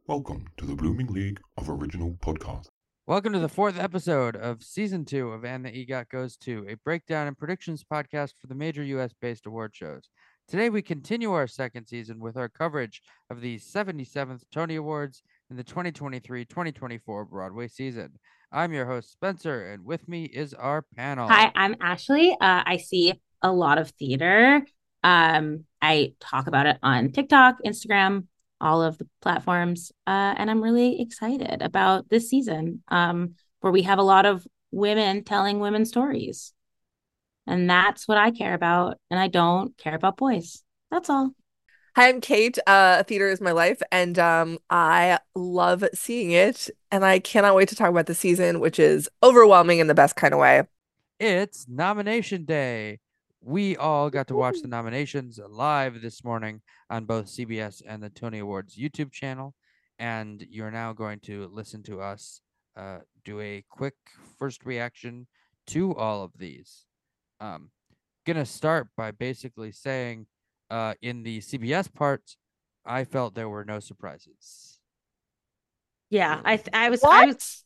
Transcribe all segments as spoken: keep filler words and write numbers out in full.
Welcome to the Blooming League of Original Podcasts. Welcome to the fourth episode of season two of And the EGOT Goes To, a breakdown and predictions podcast for the major U S-based award shows. Today we continue our second season with our coverage of the seventy-seventh Tony Awards in the twenty twenty-three twenty twenty-four Broadway season. I'm your host, Spencer, and with me is our panel. Hi, I'm Ashley. Uh, I see a lot of theater. Um, I talk about it on TikTok, Instagram, all of the platforms, uh, and I'm really excited about this season um, where we have a lot of women telling women stories. And that's what I care about, and I don't care about boys. That's all. Hi, I'm Kate. Uh, theater is my life, and um, I love seeing it, and I cannot wait to talk about the season, which is overwhelming in the best kind of way. It's nomination day. We all got to watch the nominations live this morning on both C B S and the Tony Awards YouTube channel, and you're now going to listen to us uh, do a quick first reaction to all of these. Um, gonna start by basically saying, uh, in the C B S part, I felt there were no surprises. Yeah, I th- I was What? I was.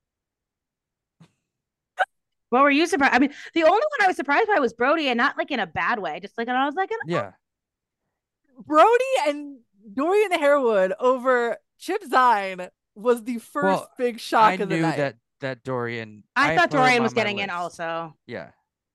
What were you surprised? I mean, the only one I was surprised by was Brody, and not like in a bad way. Just like, and I was like, Yeah, Brody and Dorian Harewood over Chip Zien was the first Well, big shock I of the knew night. that that Dorian. I, had thought put him Dorian on was my getting in list. also. Yeah,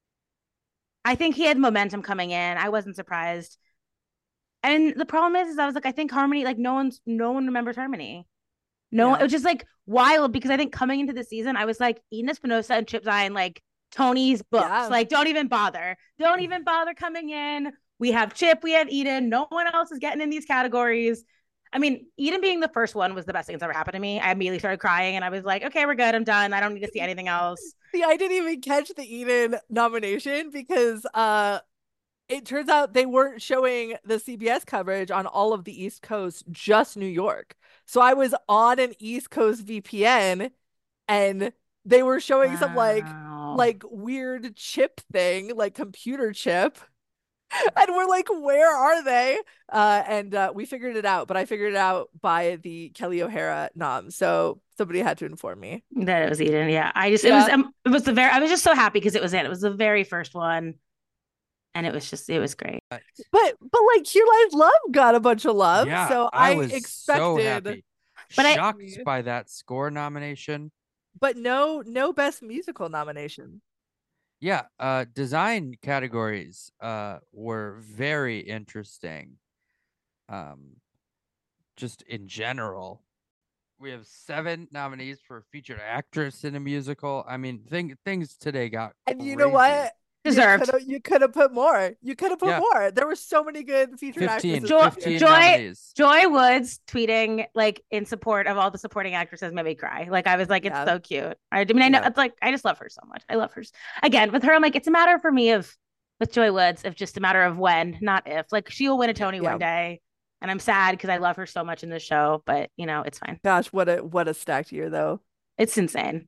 I think he had momentum coming in. I wasn't surprised. And the problem is, is I was like, I think Harmony, like no one's, no one remembers Harmony. No, Yeah. it was just like wild because I think coming into the season, I was like Eden Espinosa and Chip Zien, like Tony's books. Yeah. Like, don't even bother. Don't even bother coming in. We have Chip, we have Eden. No one else is getting in these categories. I mean, Eden being the first one was the best thing that's ever happened to me. I immediately started crying and I was like, okay, we're good. I'm done. I don't need to see anything else. See, I didn't even catch the Eden nomination because uh, it turns out they weren't showing the C B S coverage on all of the East Coast, just New York. So I was on an East Coast V P N and they were showing some like Wow. like weird chip thing, like computer chip. And we're like, where are they? Uh, and uh, we figured it out, but I figured it out by the Kelly O'Hara nom. So somebody had to inform me. That it was Eden. Yeah. I just, it Yeah. was, um, it was the very, I was just so happy because it was it. It was the very first one. And it was just, it was great. But but like Here Lies Love got a bunch of love. yeah. so I I, was expected, so happy, But I- shocked by that score nomination. but no no best musical nomination. Yeah, uh, design categories uh were very interesting. Um, just in general, we have seven nominees for featured actress in a musical. I mean, thing things today got And you know crazy. what? Deserved. You coulda- You could have put more. You could have put Yeah. more. There were so many good featured fifteen, actresses. Joy- this fifteen year. Joy- nominees. Joy Woods tweeting like in support of all the supporting actresses made me cry. Like I was like, it's Yeah. so cute. I, I mean, I know Yeah. it's like I just love her so much. I love her s- again with her. I'm like, it's a matter for me of with Joy Woods of just a matter of when, not if. Like she'll win a Tony Yeah. one day, and I'm sad because I love her so much in this show. But you know, it's fine. Gosh, what a what a stacked year though. It's insane.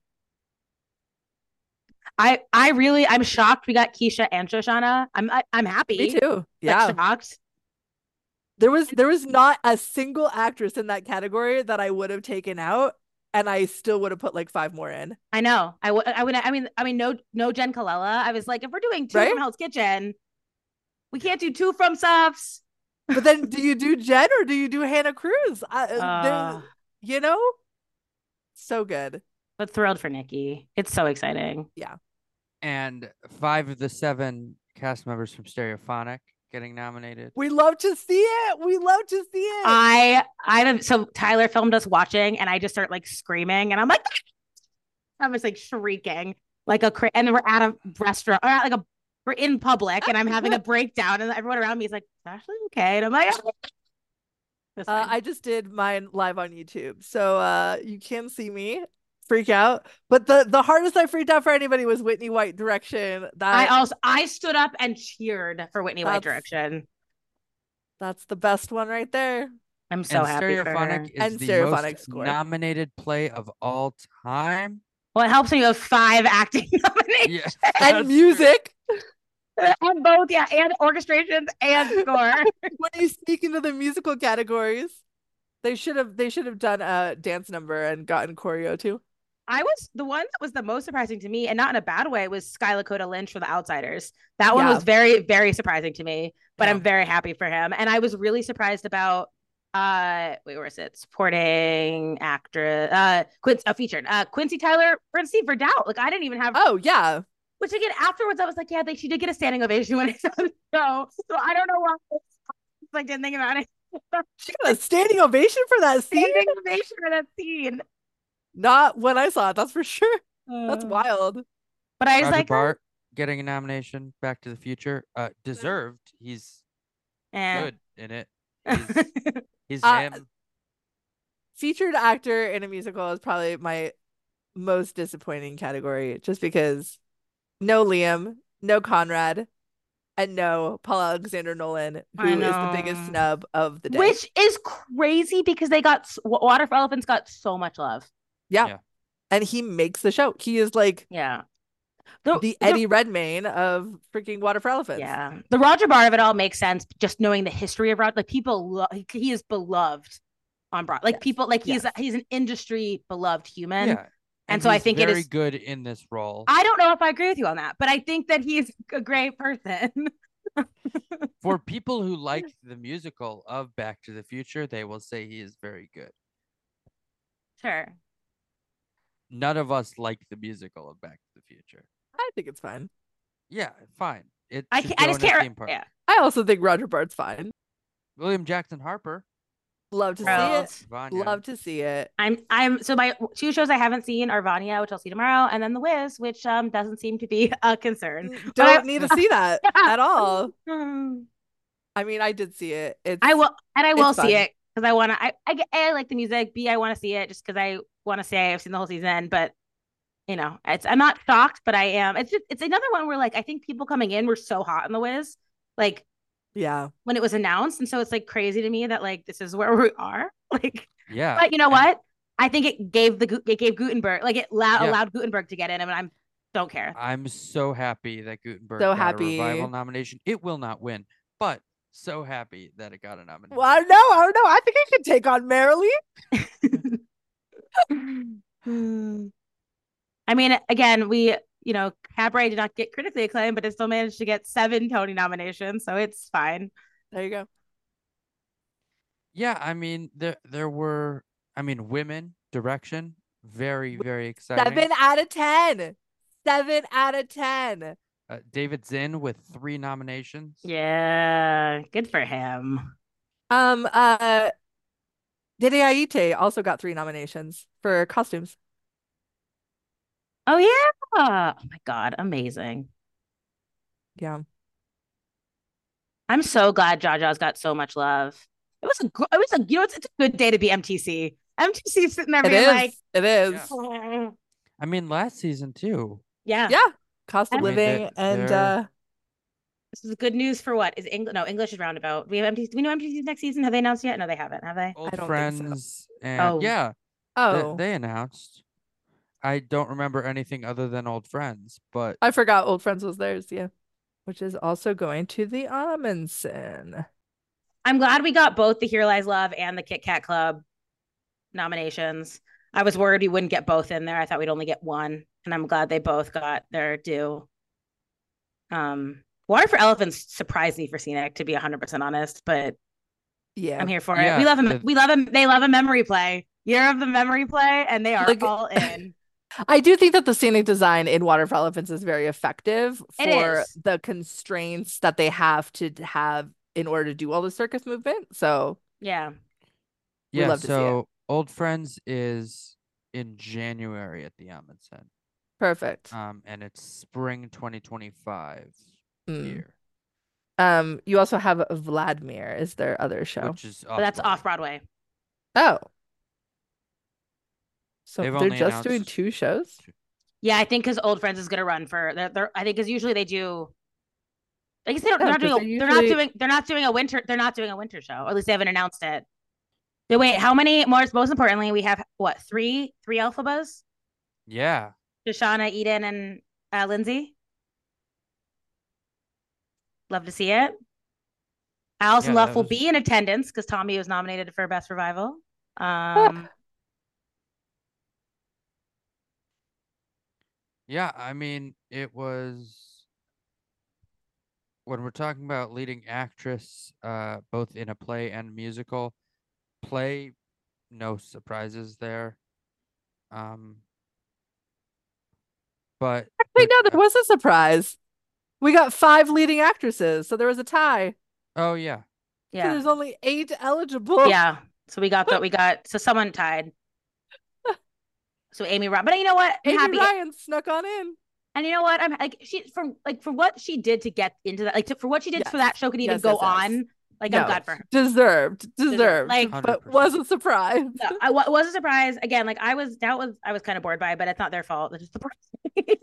I I really I'm shocked we got Keisha and Shoshana. I'm I, I'm happy. Me too. but Yeah. shocked. There was there was not a single actress in that category that I would have taken out, and I still would have put like five more in. I know. I would. I would. I mean. I mean. No. No. Jen Colella. I was like, if we're doing two Right? from Hell's Kitchen, we can't do two from Subs. But then, do you do Jen or do you do Hannah Cruz? I, Uh, there- you know, so good. But thrilled for Nikki. It's so exciting. And five of the seven cast members from Stereophonic getting nominated. We love to see it. We love to see it. I. I. So Tyler filmed us watching, and I just start like screaming, and I'm like, I was like shrieking like a cra- and then we're at a restaurant or at like a we're in public, and I'm having a breakdown, and everyone around me is like, is Ashley okay? And I'm like, It's Uh, fine. I just did mine live on YouTube, so uh, you can see me freak out. But the the hardest I freaked out for anybody was Whitney White direction. That I also I stood up and cheered for Whitney White That's- direction. that's the best one right there. I'm so and happy for her. Stereophonic is And the Stereophonic most score. nominated play of all time. Well, it helps when you have five acting nominations Yeah, And that's music. and both, yeah, and orchestrations and score. When you sneak into the musical categories. They should have they should have done a dance number and gotten choreo too. I was the one that was the most surprising to me, and not in a bad way, was Sky Lakota Lynch for The Outsiders. That one Yeah. was very, very surprising to me, but Yeah. I'm very happy for him. And I was really surprised about uh wait, where is it? Supporting actress, uh Quincy, uh, featured, uh Quincy Tyler Quincy for Doubt. Like I didn't even have Oh yeah. which again afterwards I was like, yeah, they she did get a standing ovation when I saw the show. So I don't know why I like didn't think about it. She got a standing ovation for that scene. Standing ovation for that scene. Not when I saw it, that's for sure. That's Uh, wild. But I was Roger like, oh, Bart getting a nomination. Back to the Future. Uh, deserved. He's eh. good in it. He's, he's Uh, him. Featured actor in a musical is probably my most disappointing category, just because no Liam, no Conrad, and no Paul Alexander Nolan, who I is the biggest know. snub of the day. Which is crazy because they got s- Wa- Water for Elephants got so much love. yeah. Yeah. And he makes the show. He is like Yeah. the, The, Eddie Redmayne of freaking Water for Elephants. yeah. The Roger Bart of it all makes sense. Just knowing the history of Roger, like people, lo- he, he is beloved on Broad. Like Yes. people, like he's Yes. he's an industry beloved human. Yeah. And so I he's think it very is- good in this role. I don't know if I agree with you on that, but I think that he's a great person. For people who like the musical of Back to the Future, they will say he is very good. Sure. None of us like the musical of Back to the Future. I think it's fine. Yeah, fine. It I should can't, I go just in a can't. theme park. Yeah. I also think Roger Bart's fine. William Jackson Harper. Love to see Thrilled. it. Vanya. Love to see it. I'm I'm so my two shows I haven't seen are Vanya, which I'll see tomorrow, and then The Wiz, which um doesn't seem to be a concern. Don't But I- need to see that at all. Mm. I mean, I did see it. It's I will, and I will it's see fun. it because I want to. I, I A, I like the music. B, I want to see it just because I want to say I've seen the whole season. But you know, it's I'm not shocked, but I am. It's just it's another one where like I think people coming in were so hot in The Wiz, like Yeah. when it was announced, and so it's like crazy to me that like this is where we are. Like, Yeah. but you know and- what? I think it gave the Gu- it gave Gutenberg like it allow, Yeah. allowed Gutenberg to get in, and I'm don't care. I'm so happy that Gutenberg So got happy. a revival nomination. It will not win, but so happy that it got a nomination. Well, I don't know. I don't know. I think I could take on Marilee. I mean, again, we, you know, Cabaret did not get critically acclaimed, but it still managed to get seven Tony nominations, so it's fine. There you go. Yeah, I mean there there were I mean women direction very very exciting. Seven out of ten. Seven out of ten. Uh, David Zinn with three nominations. Yeah, good for him. Um. Uh. Dede Aite also got three nominations for costumes. Oh yeah. Oh my God, amazing. Yeah. I'm so glad Jaja's got so much love. It was a gr- it was a you know it's, it's a good day to be M T C. M T C sitting there It being is. like, It is. Yeah. "Oh." I mean last season too. yeah. Yeah. Cost of I mean, living they're- and they're- uh This is good news for what is English? No, English is roundabout. We have M T C. Do we know M T C next season? Have they announced yet? No, they haven't. Have they? Old don't think so. friends and Oh. yeah, th- oh, they announced. I don't remember anything other than old friends, but I forgot Old Friends was theirs. Yeah, which is also going to the Amundsen. I'm glad we got both the Here Lies Love and the Kit Kat Club nominations. I was worried we wouldn't get both in there. I thought we'd only get one, and I'm glad they both got their due. Um, Water for Elephants surprised me for Scenic, to be one hundred percent honest, but Yeah, I'm here for Yeah, it. We love him. the- We love him. They love a memory play. Year of the memory play, and they are Like- all in. I do think that the scenic design in Water for Elephants is very effective It for is. the constraints that they have to have in order to do all the circus movement. So Yeah. We yeah. love to see it. So old friends is in January at the Amundsen, perfect. um, and it's spring twenty twenty-five Mm. year, Um, you also have Vladimir is their other show. which is But that's Broadway. off Broadway. Oh, so They've they're only just doing announced- two shows? Yeah, I think because Old Friends is gonna run for they're, they're I think because usually they do. I guess they don't. Yeah, they're not 'cause doing. A, they're they're not usually- doing. They're not doing a winter. They're not doing a winter show. Or at least they haven't announced it. So wait, how many? More. Most importantly, we have what three? Three Elphabas? Yeah, Shoshana, Eden, and uh, Lindsay. Love Allison Yeah, Luff that will was- be in attendance because Tommy was nominated for Best Revival. Um, Yeah, I mean, it was when we're talking about leading actress, uh, both in a play and musical. Play, no surprises there. Um, but Actually, but no, uh, there was a surprise. We got five leading actresses, so there was a tie. oh yeah, So yeah, there's only eight eligible. yeah. So we got the we got so someone tied. So Amy Ryan, but you know what? I'm Amy happy. Ryan snuck on in. And you know what? I'm like she from like for what she did to get into that, like to, for what she did Yes. for that show could even Yes, go yes, yes. on. Like No, I'm glad for her. Deserved, deserved, Like- but one hundred percent. was a surprise. No, I wa- was a surprise again. Like I was that was I was kind of bored by it, but it's not their fault. It's just the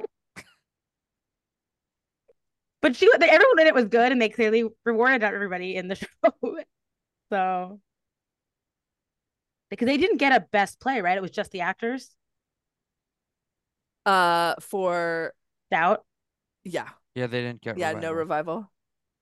But she like, everyone in it was good, and they clearly rewarded everybody in the show. So because they didn't get a best play, right? It was just the actors. Uh, for Doubt. yeah, yeah, they didn't get yeah, revival. no revival.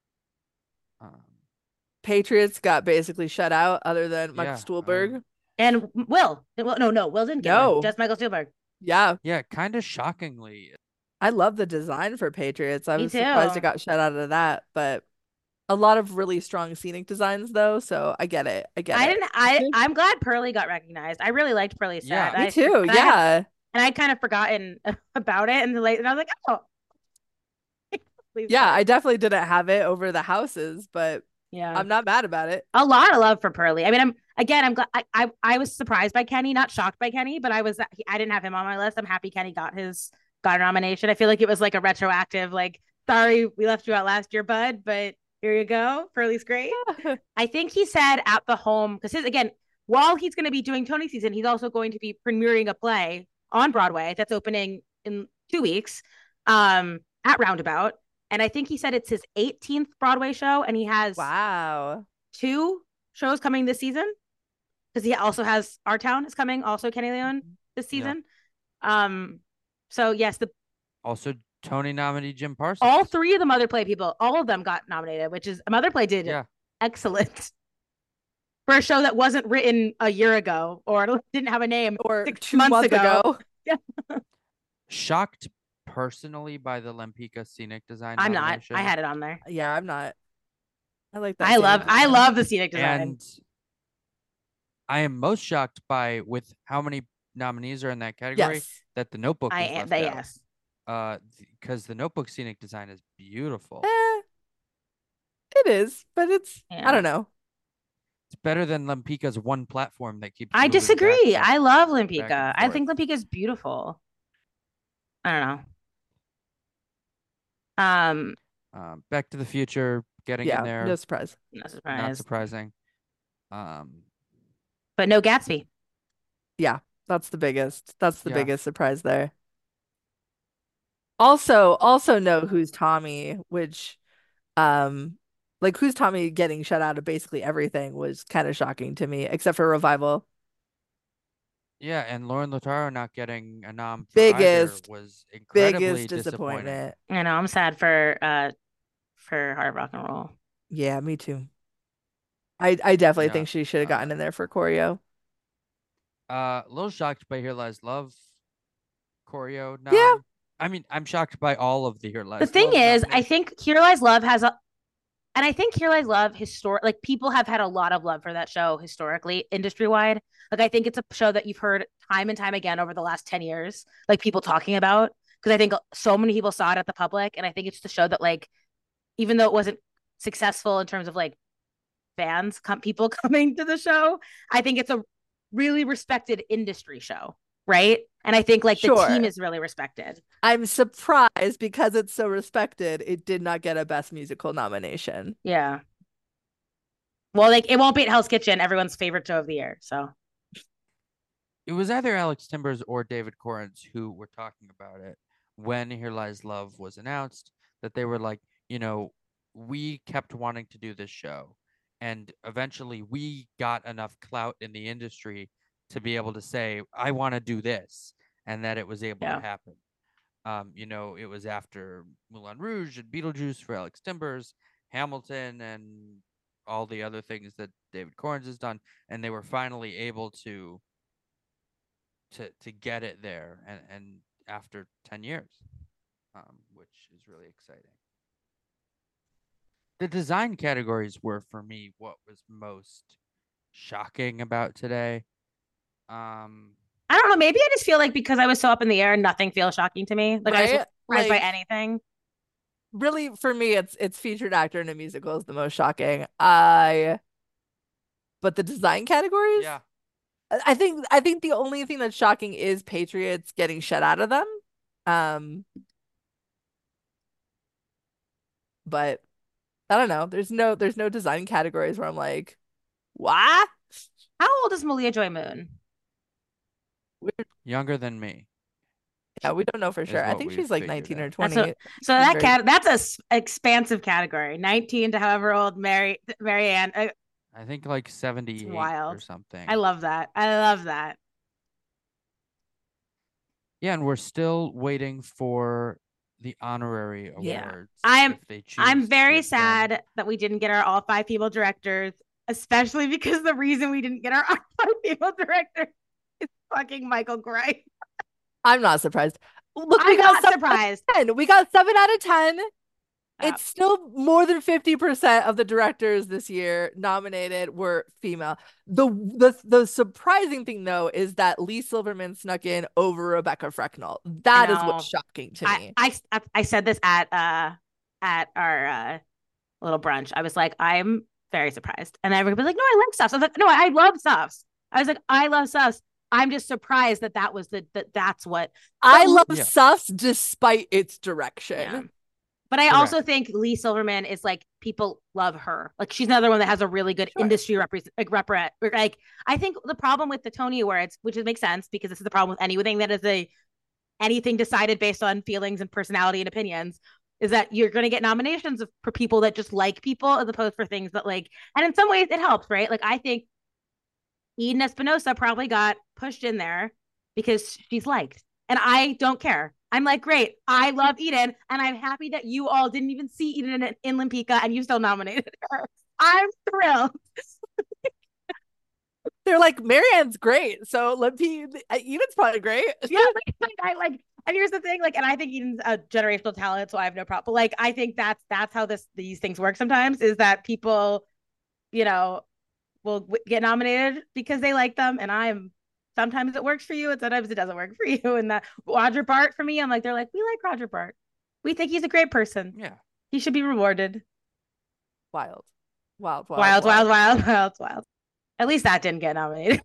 Um, Patriots got basically shut out, other than Michael Yeah, Stuhlberg. um, And Will, well, no, no, Will didn't get No. one. Just Michael Stuhlberg. Yeah, yeah, kind of shockingly. I love the design for Patriots. I Me was surprised too. it got shut out of that, but a lot of really strong scenic designs though, so I get it. I get I it. didn't. I I'm glad Pearly got recognized. I really liked Pearly's set. Yeah. And Me I- too. and I had- Yeah. and I'd kind of forgotten about it, and the late, and I was like, oh, Please Yeah, stop. I definitely didn't have it over the houses, but yeah. I'm not mad about it. A lot of love for Pearly. I mean, I'm again, I'm glad. I, I I was surprised by Kenny, not shocked by Kenny, but I was. I didn't have him on my list. I'm happy Kenny got his got a nomination. I feel like it was like a retroactive, like, sorry we left you out last year, bud, but here you go. Pearly's great. I think he said at the home because his again, while he's going to be doing Tony season, he's also going to be premiering a play on Broadway that's opening in two weeks, um, at Roundabout. And I think he said it's his eighteenth Broadway show, and he has Wow. two shows coming this season because he also has Our Town is coming, also Kenny Leon this Yeah. season. Um, so yes, the Also, Tony nominee Jim Parsons. all three of the Mother Play people, all of them got nominated, which is Mother Play did Yeah. excellent for a show that wasn't written a year ago or didn't have a name Or six two months months ago. ago. Shocked personally by the Lempicka scenic design. I'm not. nomination. I had it on there. Yeah, I'm not. I like that. I love. scenic I design. love the scenic design. And I am most shocked by with how many nominees are in that category Yes. that the Notebook I was am. left They, out. yes. Uh, because the Notebook scenic design is beautiful. Eh, it is, but it's Yeah. I don't know. It's better than Lempicka's one platform that keeps. I moving back disagree. and- I love back Lempicka. and I think forth. Lempicka is beautiful. I don't know. Um, Um, Back to the Future getting Yeah, in there. no surprise. no Not surprise. surprising. Um, But no Gatsby. That's the biggest. That's the Yeah. biggest surprise there. Also, also know Who's Tommy, which um like Who's Tommy getting shut out of basically everything was kind of shocking to me, except for Revival. yeah, and Lauren Lautaro not getting a nom for Biggest- either was incredibly Biggest disappointing. disappointment. I know. I'm sad for uh for Hard Rock and Roll. Yeah, me too. I I definitely Yeah, think she should have gotten uh, in there for choreo. Uh, a little shocked by Here Lies Love choreo. Yeah. nom. I mean, I'm shocked by all of the Here Lies. The thing Love is, I nominations. think Here Lies Love has a, and I think Here Lies Love historic, like people have had a lot of love for that show historically, industry wide. Like I think it's a show that you've heard time and time again over the last ten years, like people talking about, because I think so many people saw it at the public, and I think it's the show that like, even though it wasn't successful in terms of like fans, come people coming to the show, I think it's a really respected industry show, right? And I think like the Sure. team is really respected. I'm surprised because it's so respected, it did not get a Best Musical nomination. Yeah. Well, like it won't beat Hell's Kitchen, everyone's favorite show of the year. So It was either Alex Timbers or David Correns who were talking about it when Here Lies Love was announced, that they were like, you know, we kept wanting to do this show, and eventually we got enough clout in the industry to be able to say, I want to do this, and that it was able Yeah. to happen. Um, you know, it was after Moulin Rouge and Beetlejuice for Alex Timbers, Hamilton and all the other things that David Corns has done, and they were finally able to to to get it there, and and after ten years, um, which is really exciting. The design categories were for me what was most shocking about today. Um, I don't know. Maybe I just feel like because I was so up in the air, nothing feels shocking to me. Like I was Right? surprised by Like, anything. really, for me, it's it's featured actor in a musical is the most shocking. I, but the design categories, yeah, I I think I think the only thing that's shocking is Patriots getting shut out of them. Um, but I don't know. There's no there's no design categories where I'm like, what? How old is Malia Joy Moon? younger than me. Yeah, we don't know for Is sure. I what think we've she's like figured nineteen or out. That's twenty. a, so She's that very- cat that's a s- expansive category. nineteen to however old Mary Marianne. Uh, I think like seventy-eight or wild. something. I love that. I love that. Yeah, and we're still waiting for the honorary Yeah. awards. I'm- if they choose I'm to very give them- sad that we didn't get our all five female directors, especially because the reason we didn't get our all five female directors is fucking Michael Gray. I'm not surprised. Look, we I'm got not seven surprised. out of ten. We got seven out of ten. Yeah. It's still more than fifty percent of the directors this year nominated were female. The the the surprising thing though is that Lee Silverman snuck in over Rebecca Frecknell. That is know. what's shocking to I, me. I I I said this at uh at our uh little brunch. I was like, I'm very surprised, and everybody was like, No, I like stuffs. I was like, No, I love stuffs. I was like, I love stuffs. I'm just surprised that that was the that that's what I love Yeah. Suffs despite its direction. Yeah. But I Correct. also think Lee Silverman is like people love her. Like she's another one that has a really good Sure. industry represent like repre- like I think the problem with the Tony Awards, which makes sense because this is the problem with anything that is a anything decided based on feelings and personality and opinions, is that you're going to get nominations of, for people that just like people as opposed for things that like, and in some ways it helps, right? Like I think Eden Espinosa probably got pushed in there because she's liked, and I don't care. I'm like, great, I love Eden, and I'm happy that you all didn't even see Eden in, in Limpica, and you still nominated her. I'm thrilled. They're like, Marianne's great, so let me. Eden's probably great. Yeah, like, like I like, and here's the thing, like, and I think Eden's a generational talent, so I have no problem. But like, I think that's that's how this these things work sometimes, is that people, you know, will w- get nominated because they like them, and I'm sometimes it works for you, and sometimes it doesn't work for you. And that Roger Bart for me, I'm like, they're like, we like Roger Bart, we think he's a great person, Yeah. he should be rewarded. Wild, wild, wild, Wild, wild, wild, wild, wild. At least that didn't get nominated.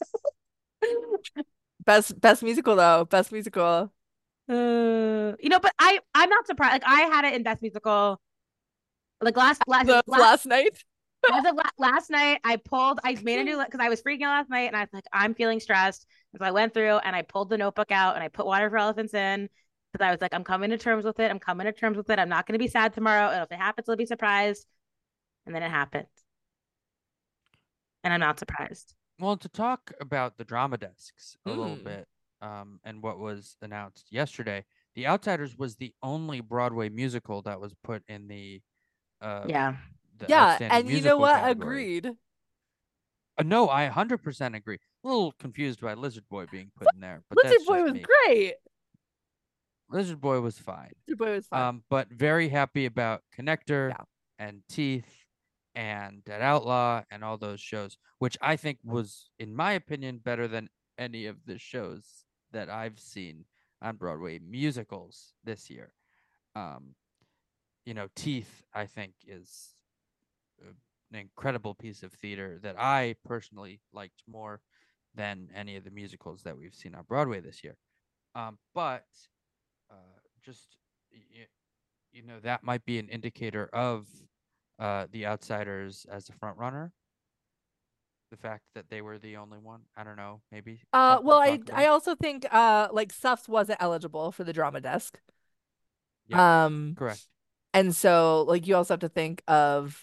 Best best musical though. Best musical. Uh, you know, but I I'm not surprised. Like I had it in best musical. Like last last The last, last night. as of la- last night, I pulled. I made a new because I was freaking out last night, and I was like, I'm feeling stressed. So I went through and I pulled the notebook out and I put Water for Elephants in because I was like, I'm coming to terms with it. I'm coming to terms with it. I'm not going to be sad tomorrow. And if it happens, I'll be surprised. And then it happened, and I'm not surprised. Well, to talk about the drama desks a little Mm. bit, um, and what was announced yesterday, The Outsiders was the only Broadway musical that was put in the uh, Yeah, the Yeah, outstanding and you know musical what? category. Agreed. Uh, no, I one hundred percent agree. A little confused by Lizard Boy being put in there, but Lizard that's Boy just was me. great. Lizard Boy was fine. Lizard Boy was fun. Um, but very happy about Connector Yeah. and Teeth and Dead Outlaw and all those shows, which I think was, in my opinion, better than any of the shows that I've seen on Broadway musicals this year. Um, you know, Teeth, I think, is a- an incredible piece of theater that I personally liked more than any of the musicals that we've seen on Broadway this year. Um, but uh, just y- you know, that might be an indicator of uh, The Outsiders as a front runner. The fact that they were the only one, I don't know, maybe. Uh, something well, to I talk I about. also think uh like Suffs wasn't eligible for the drama desk. Yeah. Um, Correct. and so like you also have to think of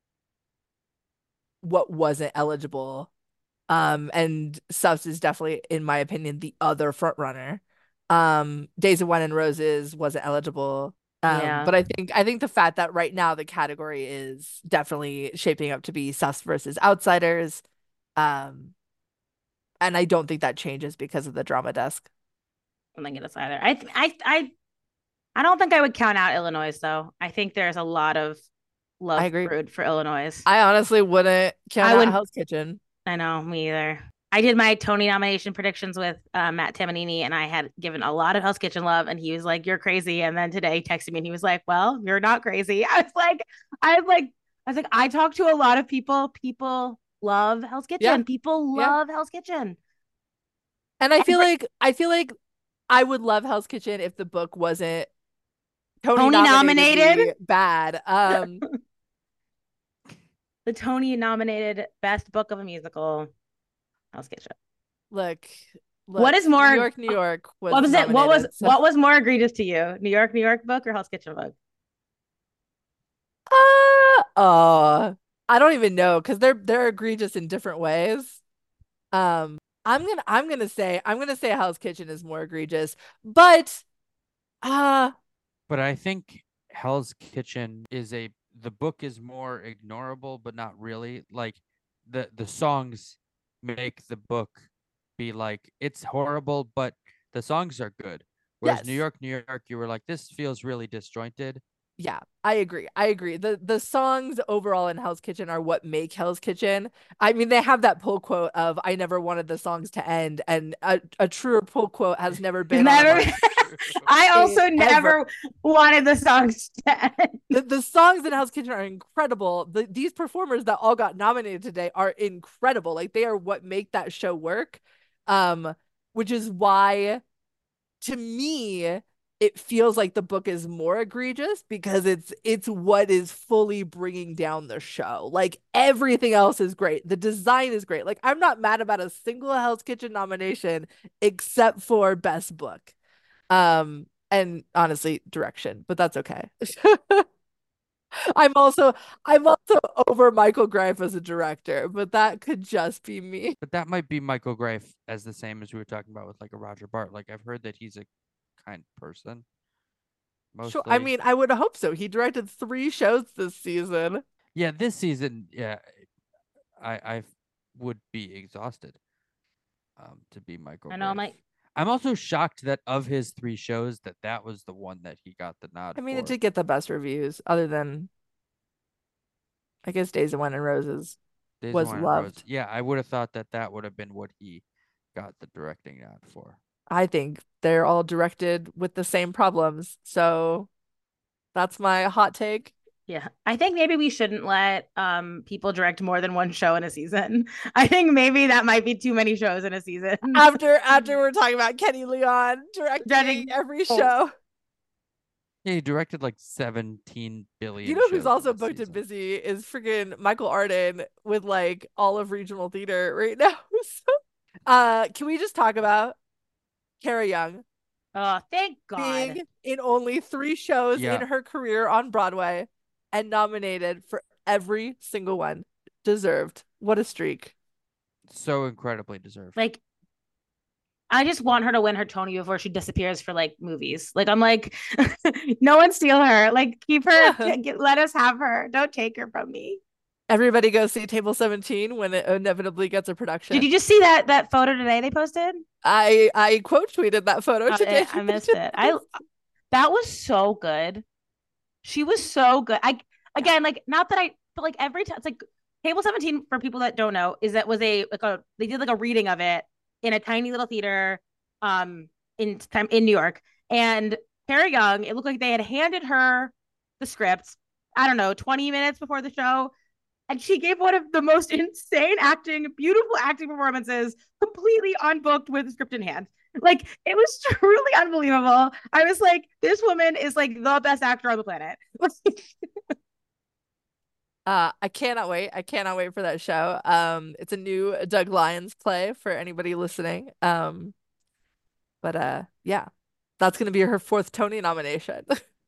what wasn't eligible. Um, and Suffs is definitely, in my opinion, the other front runner. Um, Days of Wine and Roses wasn't eligible. Um, Yeah. but I think I think the fact that right now the category is definitely shaping up to be sus versus outsiders. Um, and I don't think that changes because of the drama desk. I don't think it is either. I th- I I I don't think I would count out Illinois though. I think there's a lot of I love agree. brewed for Illinois. I honestly wouldn't count I out wouldn't- Hell's Kitchen. I know, me either. I did my Tony nomination predictions with uh, Matt Tamanini, and I had given a lot of Hell's Kitchen love, and he was like, "You're crazy." And then today, he texted me, and he was like, "Well, you're not crazy." I was like, I was like, I was like, I talk to a lot of people. People love Hell's Kitchen. Yeah. People Yeah. love Hell's Kitchen. And I And feel for- like I feel like I would love Hell's Kitchen if the book wasn't Tony, Tony nominated nominated? bad. Um, The Tony nominated best book of a musical, Hell's Kitchen. look, What look, is more- New York, New York was What was it? What was nominated, so- what was more egregious to you? New York, New York book or Hell's Kitchen book? Uh, oh, I don't even know because they're they're egregious in different ways. Um, I'm gonna I'm gonna say I'm gonna say Hell's Kitchen is more egregious, but uh But I think Hell's Kitchen is a the book is more ignorable, but not really. Like the the songs make the book be like it's horrible, but the songs are good. Whereas New Yes. York, New York, you were like, this feels really disjointed. yeah, I agree. I agree. The the songs overall in Hell's Kitchen are what make Hell's Kitchen. I mean, they have that pull quote of "I never wanted the songs to end," and a, a truer pull quote has never been. on a Never. book. I also Ever. never wanted the songs to end. The, the songs in Hell's Kitchen are incredible. The, these performers that all got nominated today are incredible. Like they are what make that show work. Um, which is why, to me, it feels like the book is more egregious because it's it's what is fully bringing down the show. Like everything else is great. The design is great. Like I'm not mad about a single Hell's Kitchen nomination except for best book. Um, and honestly, direction, but that's okay. I'm also I'm also over Michael Greif as a director, but that could just be me. But that might be Michael Greif as the same as we were talking about with like a Roger Bart. Like I've heard that he's a kind person. Mostly. Sure, I mean, I would hope so. He directed three shows this season. yeah, this season, yeah, I I would be exhausted. Um, to be Michael. I know, Greif. my- I'm also shocked that of his three shows, that that was the one that he got the nod. I mean, for. it did get the best reviews, other than I guess Days of Wine and Roses. Days of was Wine and loved. Roses. Yeah, I would have thought that that would have been what he got the directing nod for. I think they're all directed with the same problems. So that's my hot take. Yeah, I think maybe we shouldn't let um people direct more than one show in a season. I think maybe that might be too many shows in a season. After after we're talking about Kenny Leon directing Directing- every oh. show. Yeah, he directed like seventeen billion. You know who's shows also this booked season. and busy is freaking Michael Arden with like all of regional theater right now. So, uh, can we just talk about Kara Young Oh, thank God. being in only three shows Yeah. in her career on Broadway and nominated for every single one? Deserved. What a streak. So incredibly deserved. Like, I just want her to win her Tony before she disappears for like movies. Like, I'm like, no one steal her. Like, keep her. Yeah. Get, let us have her. Don't take her from me. Everybody go see Table seventeen when it inevitably gets a production. Did you just see that that photo today they posted? I I quote tweeted that photo Oh, today. I, I missed it. I that was so good. She was so good. I again, like, not that I, but like every time it's like Table seventeen, for people that don't know, is that was a like a they did like a reading of it in a tiny little theater um in time in New York. And Kara Young, it looked like they had handed her the script, I don't know, twenty minutes before the show. And she gave one of the most insane acting, beautiful acting performances, completely unbooked with the script in hand. Like, it was truly unbelievable. I was like, this woman is like the best actor on the planet. Uh, I cannot wait. I cannot wait for that show. Um, it's a new Doug Lyons play for anybody listening. Um, but uh, yeah, that's gonna be her fourth Tony nomination.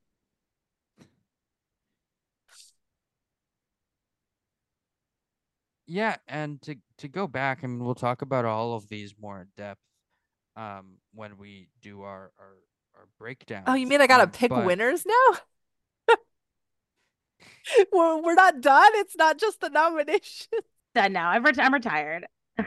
Yeah, and to to go back, I mean, we'll talk about all of these more in depth um when we do our our, our breakdown. Oh, you mean I gotta Um, pick but winners now? we're we're not done. It's not just the nomination. Done now. I'm, ret- I'm retired.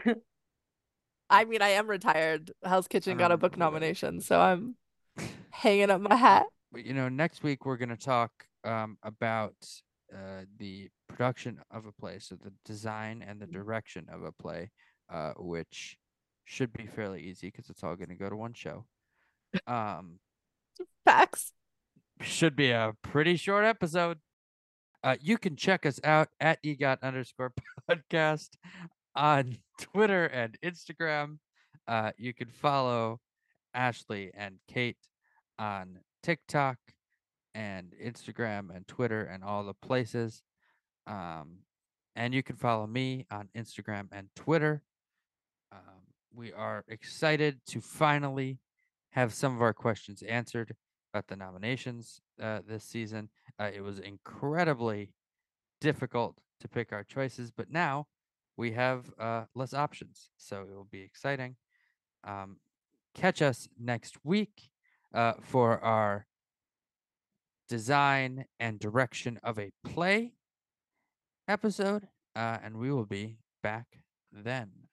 I mean, I am retired. Hell's Kitchen got a Um, book w- nomination, so I'm hanging up my hat. But, you know, next week we're going to talk um, about uh, the production of a play, so the design and the direction of a play, uh, which should be fairly easy because it's all going to go to one show. Um, Facts. should be a pretty short episode. Uh, you can check us out at egot underscore podcast on Twitter and Instagram. Uh, you can follow Ashley and Kate on TikTok and Instagram and Twitter and all the places. Um, and you can follow me on Instagram and Twitter. Um, we are excited to finally have some of our questions answered about the nominations uh, this season. Uh, it was incredibly difficult to pick our choices, but now we have uh, less options, so it will be exciting. Um, catch us next week uh, for our design and direction of a play episode, uh, and we will be back then.